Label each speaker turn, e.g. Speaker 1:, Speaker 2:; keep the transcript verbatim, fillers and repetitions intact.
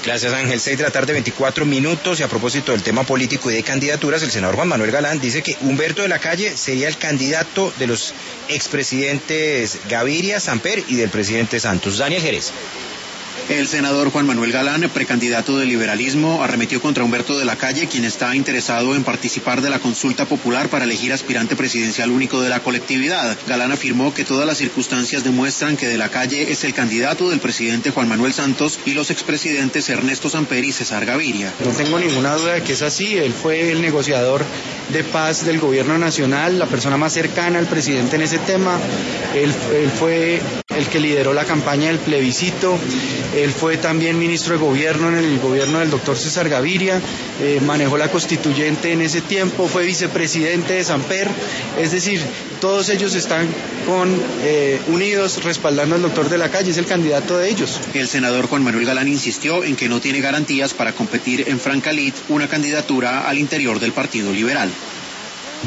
Speaker 1: Gracias, Ángel. seis de la tarde, veinticuatro minutos, y a propósito del tema político y de candidaturas, el senador Juan Manuel Galán dice que Humberto de la Calle sería el candidato de los expresidentes Gaviria, Samper y del presidente Santos. Daniel Jerez.
Speaker 2: El senador Juan Manuel Galán, precandidato del liberalismo, arremetió contra Humberto de la Calle, quien está interesado en participar de la consulta popular para elegir aspirante presidencial único de la colectividad. Galán afirmó que todas las circunstancias demuestran que de la Calle es el candidato del presidente Juan Manuel Santos y los expresidentes Ernesto Samper y César Gaviria.
Speaker 3: No tengo ninguna duda de que es así. Él fue el negociador de paz del gobierno nacional, la persona más cercana al presidente en ese tema. Él, él fue el que lideró la campaña del plebiscito. Él fue también ministro de gobierno en el gobierno del doctor César Gaviria, eh, manejó la constituyente en ese tiempo, fue vicepresidente de Samper, es decir, todos ellos están con, eh, unidos respaldando al doctor de la Calle, es el candidato de ellos.
Speaker 2: El senador Juan Manuel Galán insistió en que no tiene garantías para competir en Francalit, una candidatura al interior del Partido Liberal.